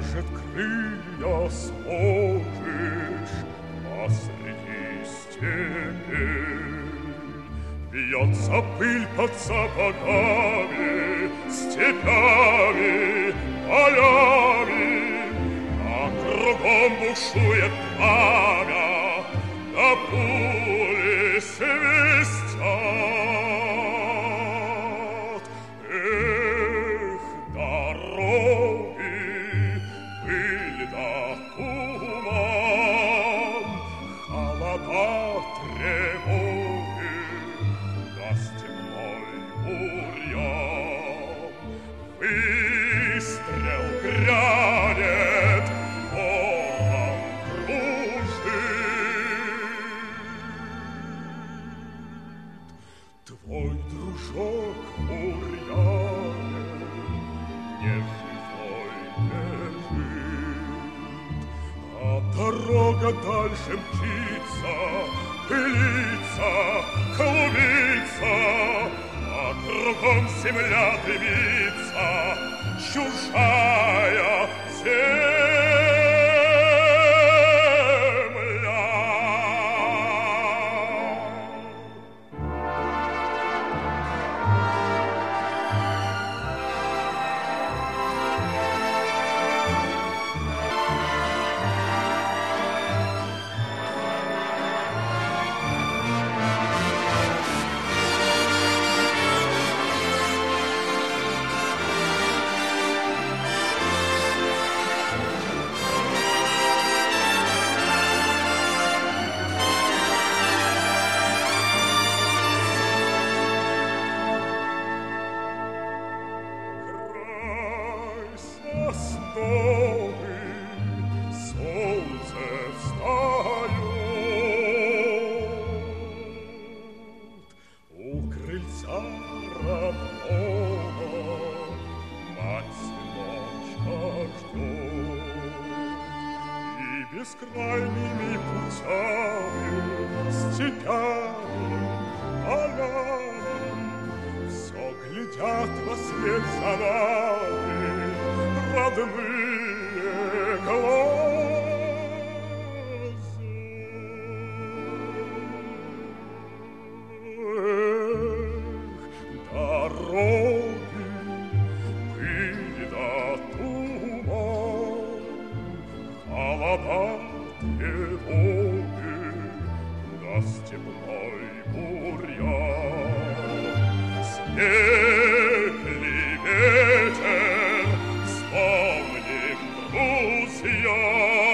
Может, крылья сложишь посреди степи? Бьется пыль под сапогами, степями, полями, а кругом бушует пламя, да пули свистят. Эх, дороги, пыль да туман, холода, тревоги, да степной бурьян. Выстрел грянет, ворон кружит. Твой дружок бурьяне не живой лежит, а дорога дальше мчится, пылится, клубится, а кругом земля дымится, чужая земля. Солнце встает у крыльца родного, мать-сыночка ждет. И бескрайними путями, степями, полями все глядят вослед за нами родные глаза. Эх, дороги, пыль да туман, холода, тревоги, да степной бурьян. Снег ли ветер, вспомним, друзья,